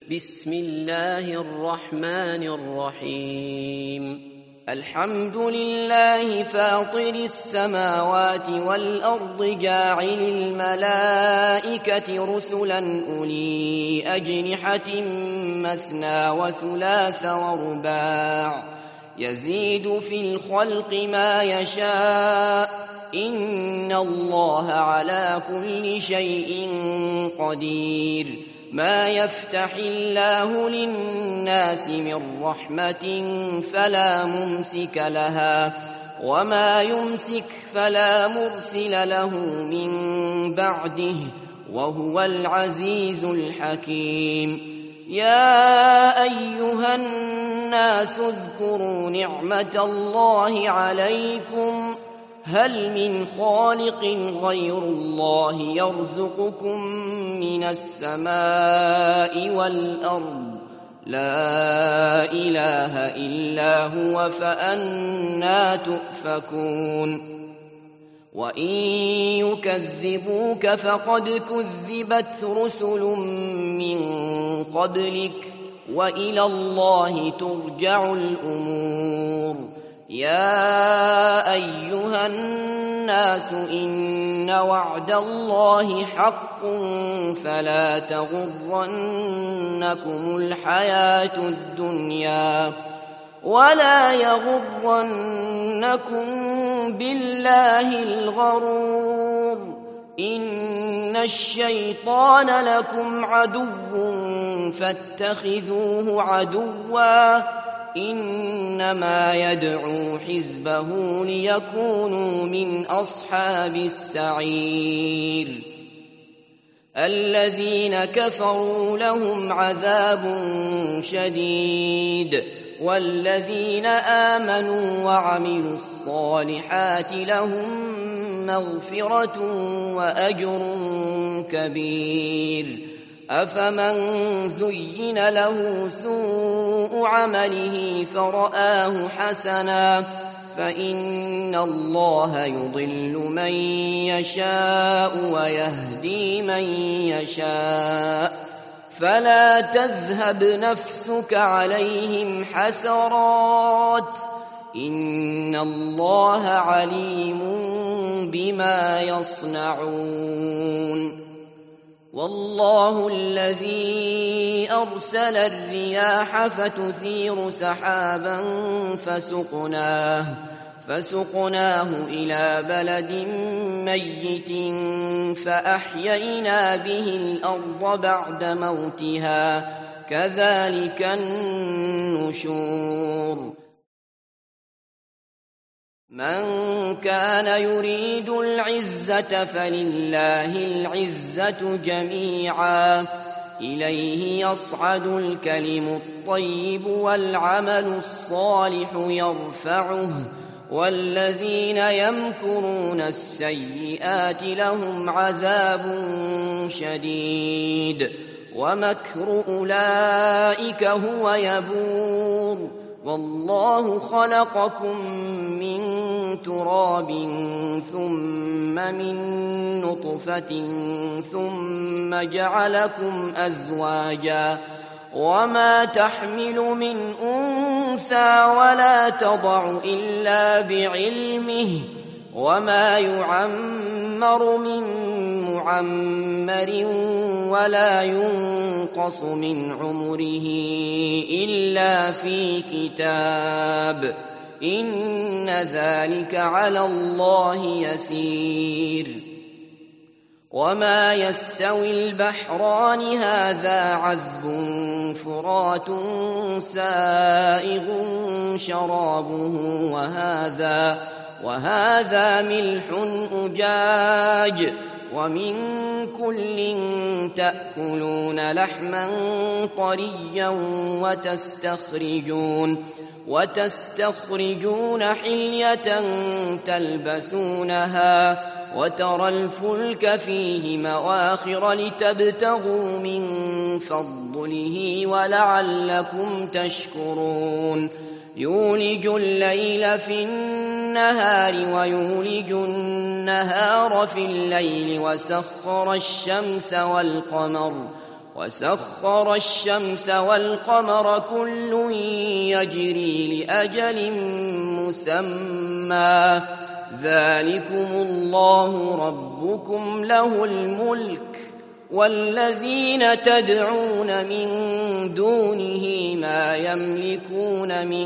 بسم الله الرحمن الرحيم الحمد لله فاطر السماوات والأرض جاعل الملائكة رسلا أولي أجنحة مثنى وثلاث ورباع يزيد في الخلق ما يشاء إن الله على كل شيء قدير ما يفتح الله للناس من رحمة فلا ممسك لها وما يمسك فلا مرسل له من بعده وهو العزيز الحكيم يا أيها الناس اذكروا نعمة الله عليكم هل من خالق غير الله يرزقكم من السماء والأرض لا إله إلا هو فأنى تؤفكون وإن يكذبوك فقد كذبت رسل من قبلك وإلى الله ترجع الأمور يا أيها الناس إن وعد الله حق فلا تغرنكم الحياة الدنيا ولا يغرنكم بالله الغرور إن الشيطان لكم عدو فاتخذوه عدوا إنما يدعو حزبه ليكونوا من أصحاب السعير الذين كفروا لهم عذاب شديد والذين آمنوا وعملوا الصالحات لهم مغفرة وأجر كبير أفمن زين له سوء عمله فرآه حسنا فإن الله يضل من يشاء ويهدي من يشاء فلا تذهب نفسك عليهم حسرات إن الله عليم بما يصنعون والله الذي أرسل الرياح فتثير سحابا فسقناه إلى بلد ميت فأحيينا به الأرض بعد موتها كذلك النشور من كان يريد العزة فلله العزة جميعا إليه يصعد الكلم الطيب والعمل الصالح يرفعه والذين يمكرون السيئات لهم عذاب شديد ومكر أولئك هو يبور والله خلقكم من تراب ثم من نطفة ثم جعلكم أزواجا وما تحمل من أنثى ولا تضع إلا بعلمه وما يعمر من معمر ولا ينقص من عمره إلا في كتاب إن ذلك على الله يسير وما يستوي البحران هذا عذب فرات سائغ شرابه وهذا ملح أجاج ومن كل تأكلون لحما طريا وتستخرجون حلية تلبسونها وترى الفلك فيه مواخر لتبتغوا من فضله ولعلكم تشكرون يولج الليل في النهار ويولج النهار في الليل وسخر الشمس والقمر وسخر الشمس والقمر كل يجري لأجل مسمى ذلكم الله ربكم له الملك والذين تدعون من دونه ما يملكون من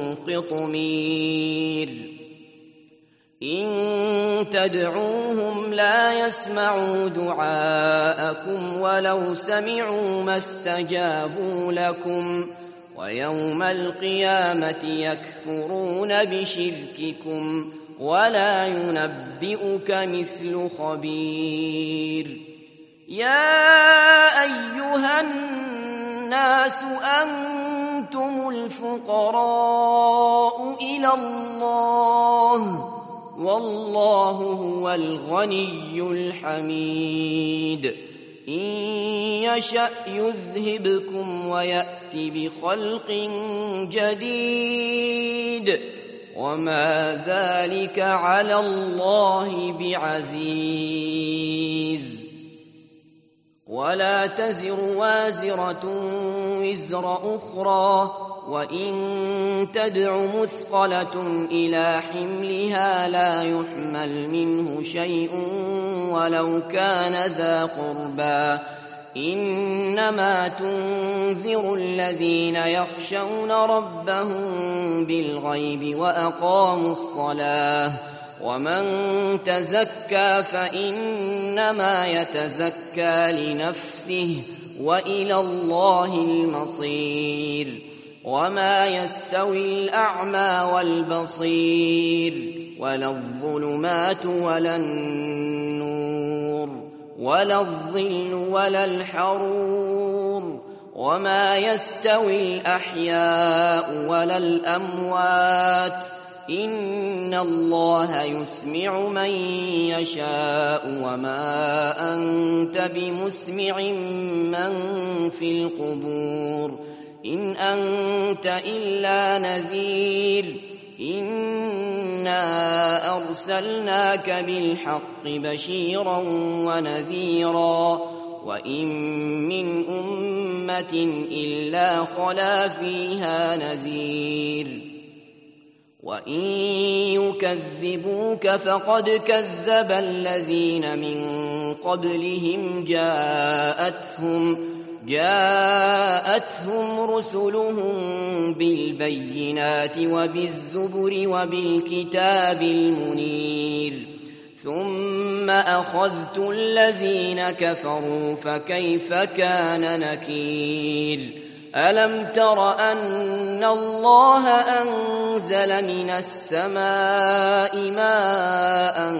قطمير إن تدعوهم لا يسمعوا دعاءكم ولو سمعوا ما استجابوا لكم ويوم القيامة يكفرون بشرككم ولا ينبئك مثل خبير يا أيها الناس أنتم الفقراء إلى الله والله هو الغني الحميد إن يشأ يذهبكم ويأت بخلق جديد وما ذلك على الله بعزيز ولا تزر وازرة وزر أخرى وإن تدع مثقلة إلى حملها لا يحمل منه شيء ولو كان ذا قربى إنما تنذر الذين يخشون ربهم بالغيب وأقاموا الصلاة ومن تزكى فإنما يتزكى لنفسه وإلى الله المصير وما يستوي الأعمى والبصير ولا الظلمات ولا النور ولا الظل ولا الحرور وما يستوي الأحياء ولا الأموات إن الله يسمع من يشاء وما أنت بمسمع من في القبور إن أنت إلا نذير إنا أرسلناك بالحق بشيرا ونذيرا وإن من أمة إلا خلا فيها نذير وإن يكذبوك فقد كذب الذين من قبلهم جاءتهم رسلهم بالبينات وبالزبر وبالكتاب المنير ثم أخذت الذين كفروا فكيف كان نكير ألم تر أن الله أنزل من السماء ماء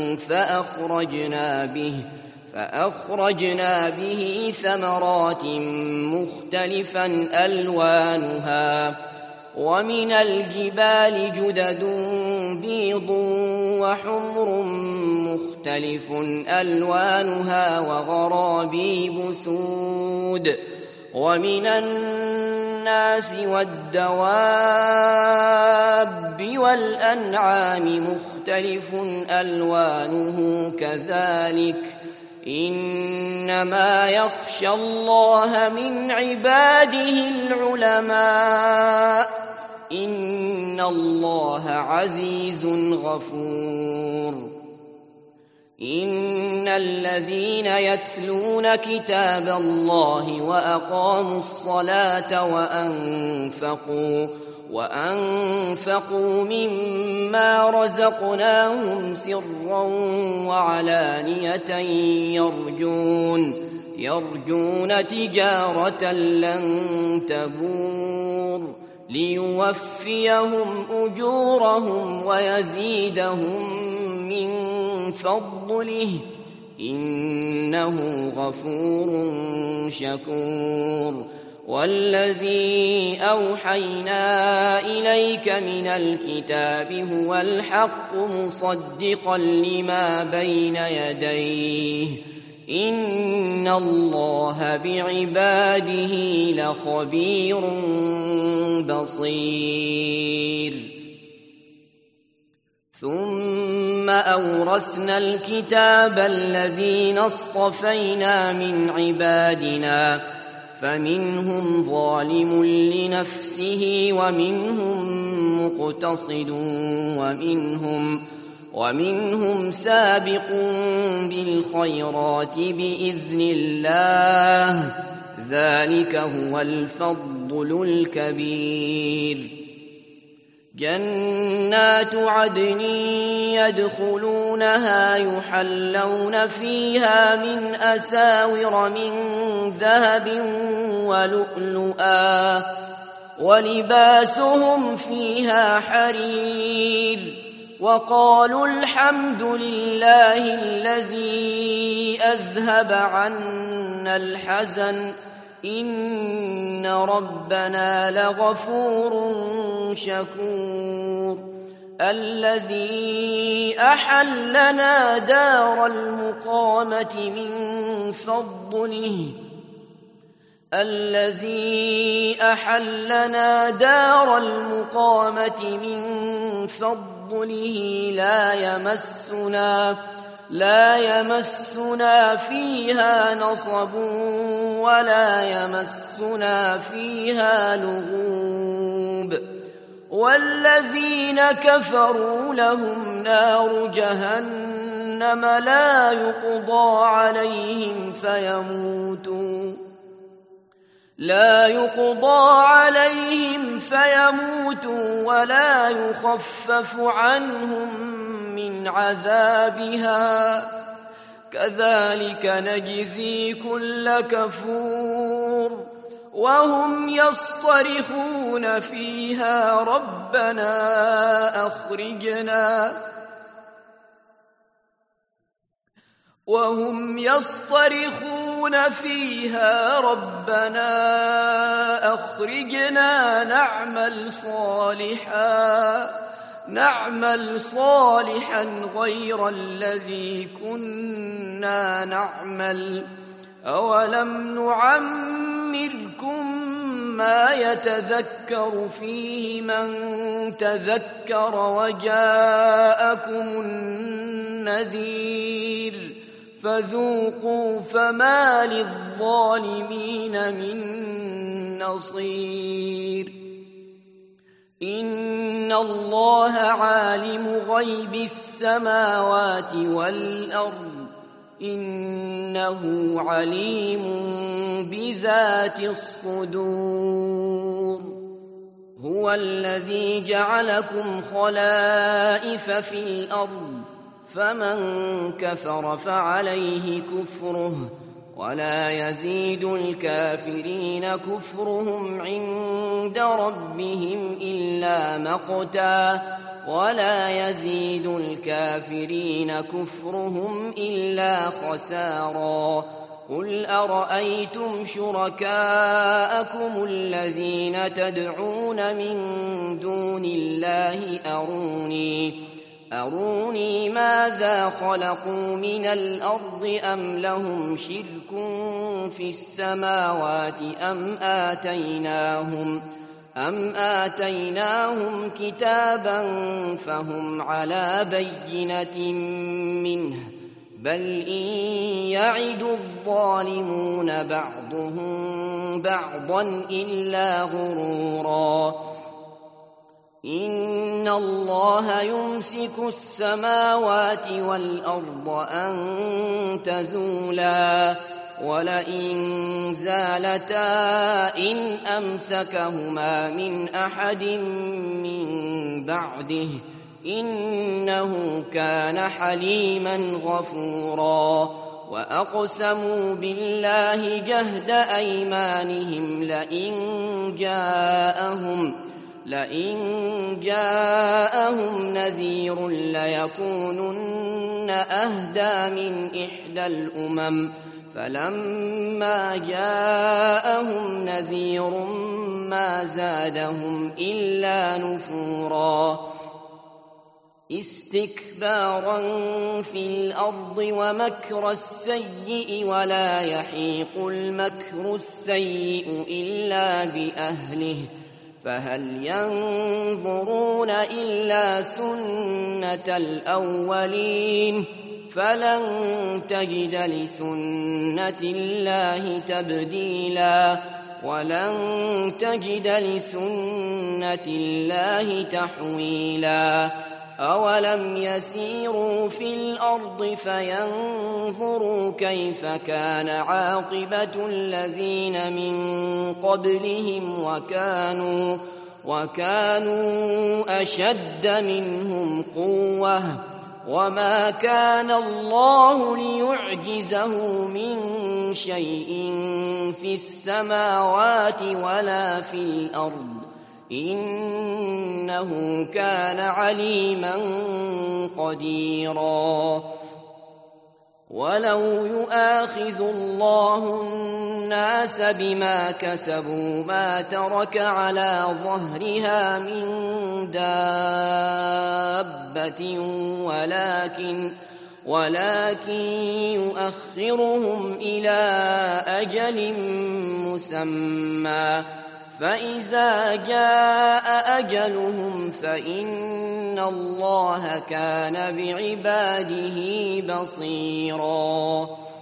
فأخرجنا به ثمرات مختلفا ألوانها ومن الجبال جدد بيض وحمر مختلف ألوانها وغرابيب سود ومن الناس والدواب والأنعام مختلف ألوانه كذلك إنما يخشى الله من عباده العلماء إن الله عزيز غفور إن الذين يتلون كتاب الله وأقاموا الصلاة وأنفقوا مما رزقناهم سرا وعلانية يرجون تجارة لن تبور ليوفيهم أجورهم ويزيدهم من فضله إنه غفور شكور والذي أوحينا إليك من الكتاب هو الحق مصدقا لما بين يديه إن الله بعباده لخبير بصير ثم أورثنا الكتاب الذين اصطفينا من عبادنا فمنهم ظالم لنفسه ومنهم مقتصد ومنهم سابق بالخيرات بإذن الله ذلك هو الفضل الكبير. جنات عدن يدخلونها يحلون فيها من أساور من ذهب ولؤلؤا ولباسهم فيها حرير وقالوا الحمد لله الذي أذهب عنا الحزن إن ربنا لغفور شكور. الذي أحلنا دار المقامة من فضله لا يمسنا فيها نصب ولا يمسنا فيها لغوب. والذين كفروا لهم نار جهنم لا يقضى عليهم فيموتوا ولا يخفف عنهم من عذابها كذلك نجزي كل كفور. وهم يصطرخون فيها ربنا أخرجنا نعمل صالحا غير الذي كنا نعمل أولم نعمركم ما يتذكر فيه من تذكر وجاءكم النذير فذوقوا فما للظالمين من نصير. إن الله عالم غيب السماوات والأرض إنه عليم بذات الصدور. هو الذي جعلكم خلائف في الأرض فمن كفر فعليه كفره ولا يزيد الكافرين كفرهم عند ربهم إلا مقتا ولا يزيد الكافرين كفرهم إلا خسارا. قل أرأيتم شركاءكم الذين تدعون من دون الله أروني ماذا خلقوا من الأرض أم لهم شرك في السماوات أم آتيناهم كتابا فهم على بينة منه بل إن يعد الظالمون بعضهم بعضا إلا غرورا. إن الله يمسك السماوات والأرض أن تزولا ولئن زالتا إن أمسكهما من أحد من بعده إنه كان حليما غفورا. وأقسموا بالله جهد أيمانهم لئن جاءهم نذير ليكونن أهدى من إحدى الأمم فلما جاءهم نذير ما زادهم إلا نفورا. استكبارا في الأرض ومكر السيء ولا يحيق المكر السيء إلا بأهله فهل ينظرون إلا سنة الأولين فلن تجد لسنة الله تبديلا ولن تجد لسنة الله تحويلا أولم يسيروا في الأرض فينظروا كيف كان عاقبة الذين من قبلهم وكانوا أشد منهم قوة وما كان الله ليعجزه من شيء في السماوات ولا في الأرض إنه كان عليما قديرا ولو يؤاخذ الله الناس بما كسبوا ما ترك على ظهرها من دابة ولكن يؤخرهم إلى أجل مسمى فإذا جاء أجلهم فإن الله كان بعباده بصيرا